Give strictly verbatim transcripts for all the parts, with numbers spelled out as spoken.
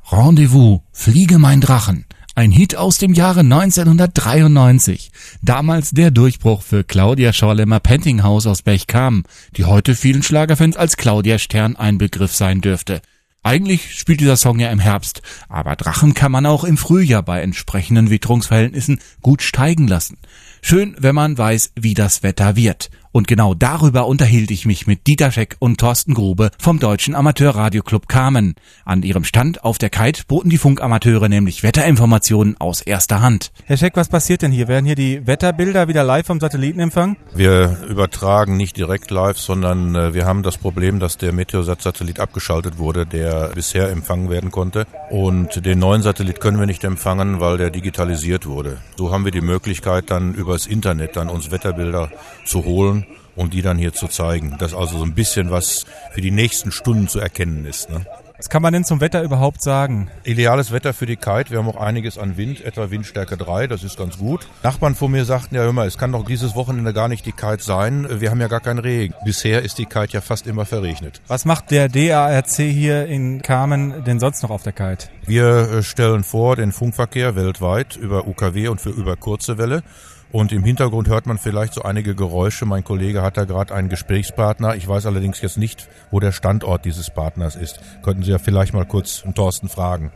Rendezvous, Fliege mein Drachen. Ein Hit aus dem Jahre neunzehnhundertdreiundneunzig. Damals der Durchbruch für Claudia Schorlemmer-Pentinghaus aus Berchtesgaden, die heute vielen Schlagerfans als Claudia Stern ein Begriff sein dürfte. Eigentlich spielt dieser Song ja im Herbst, aber Drachen kann man auch im Frühjahr bei entsprechenden Witterungsverhältnissen gut steigen lassen. Schön, wenn man weiß, wie das Wetter wird. Und genau darüber unterhielt ich mich mit Dieter Scheck und Thorsten Grube vom Deutschen Amateurradioclub Kamen. An ihrem Stand auf der Kite boten die Funkamateure nämlich Wetterinformationen aus erster Hand. Herr Scheck, was passiert denn hier? Werden hier die Wetterbilder wieder live vom Satelliten empfangen? Wir übertragen nicht direkt live, sondern äh, wir haben das Problem, dass der Meteosat-Satellit abgeschaltet wurde, der bisher empfangen werden konnte. Und den neuen Satellit können wir nicht empfangen, weil der digitalisiert wurde. So haben wir die Möglichkeit, dann übers Internet dann uns Wetterbilder zu holen und die dann hier zu zeigen. Dass also so ein bisschen was für die nächsten Stunden zu erkennen ist. Ne? Was kann man denn zum Wetter überhaupt sagen? Ideales Wetter für die Kite. Wir haben auch einiges an Wind, etwa Windstärke drei, das ist ganz gut. Nachbarn von mir sagten, ja hör mal, es kann doch dieses Wochenende gar nicht die Kite sein. Wir haben ja gar keinen Regen. Bisher ist die Kite ja fast immer verregnet. Was macht der D A R C hier in Kamen denn sonst noch auf der Kite? Wir stellen vor den Funkverkehr weltweit über U K W und für über kurze Welle. Und im Hintergrund hört man vielleicht so einige Geräusche. Mein Kollege hat da gerade einen Gesprächspartner. Ich weiß allerdings jetzt nicht, wo der Standort dieses Partners ist. Könnten Sie ja vielleicht mal kurz den Thorsten fragen.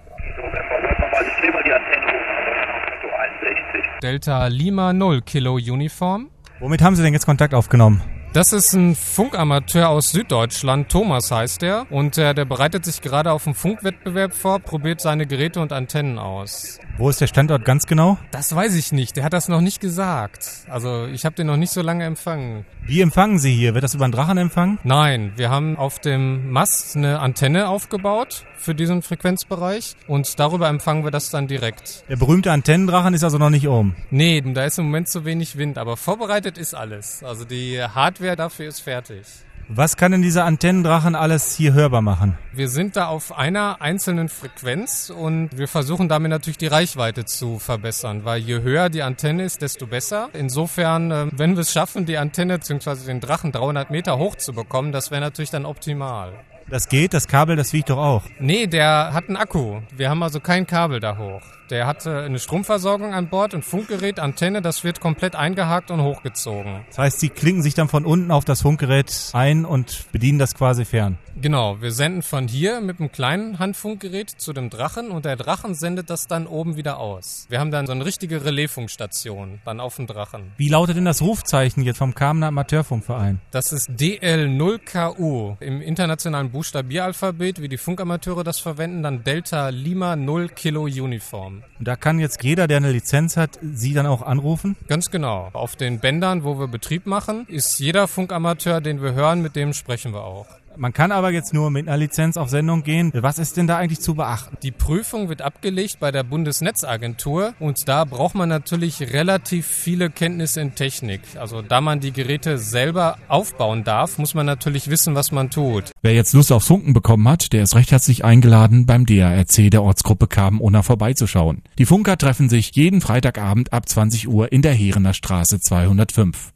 Delta Lima null Kilo Uniform. Womit haben Sie denn jetzt Kontakt aufgenommen? Das ist ein Funkamateur aus Süddeutschland, Thomas heißt er. Und äh, der bereitet sich gerade auf einen Funkwettbewerb vor, probiert seine Geräte und Antennen aus. Wo ist der Standort ganz genau? Das weiß ich nicht, der hat das noch nicht gesagt. Also ich habe den noch nicht so lange empfangen. Wie empfangen Sie hier? Wird das über einen Drachen empfangen? Nein, wir haben auf dem Mast eine Antenne aufgebaut für diesen Frequenzbereich und darüber empfangen wir das dann direkt. Der berühmte Antennendrachen ist also noch nicht oben? Nee, da ist im Moment zu wenig Wind, aber vorbereitet ist alles. Also die Hardware dafür ist fertig. Was kann denn dieser Antennendrachen alles hier hörbar machen? Wir sind da auf einer einzelnen Frequenz und wir versuchen damit natürlich die Reichweite zu verbessern, weil je höher die Antenne ist, desto besser. Insofern, wenn wir es schaffen, die Antenne bzw. den Drachen dreihundert Meter hoch zu bekommen, das wäre natürlich dann optimal. Das geht, das Kabel, das wiegt doch auch. Nee, der hat einen Akku. Wir haben also kein Kabel da hoch. Der hat eine Stromversorgung an Bord, ein Funkgerät, Antenne, das wird komplett eingehakt und hochgezogen. Das heißt, Sie klinken sich dann von unten auf das Funkgerät ein und bedienen das quasi fern? Genau, wir senden von hier mit einem kleinen Handfunkgerät zu dem Drachen und der Drachen sendet das dann oben wieder aus. Wir haben dann so eine richtige Relaisfunkstation dann auf dem Drachen. Wie lautet denn das Rufzeichen jetzt vom Kamener Amateurfunkverein? Das ist D L null K U. Im internationalen Buchstabieralphabet, wie die Funkamateure das verwenden, dann Delta Lima null Kilo Uniform. Und da kann jetzt jeder, der eine Lizenz hat, Sie dann auch anrufen? Ganz genau. Auf den Bändern, wo wir Betrieb machen, ist jeder Funkamateur, den wir hören, mit dem sprechen wir auch. Man kann aber jetzt nur mit einer Lizenz auf Sendung gehen. Was ist denn da eigentlich zu beachten? Die Prüfung wird abgelegt bei der Bundesnetzagentur und da braucht man natürlich relativ viele Kenntnisse in Technik. Also da man die Geräte selber aufbauen darf, muss man natürlich wissen, was man tut. Wer jetzt Lust aufs Funken bekommen hat, der ist recht herzlich eingeladen, beim D A R C der Ortsgruppe Kamen-Unna vorbeizuschauen. Die Funker treffen sich jeden Freitagabend ab zwanzig Uhr in der Heerener Straße zweihundertfünf.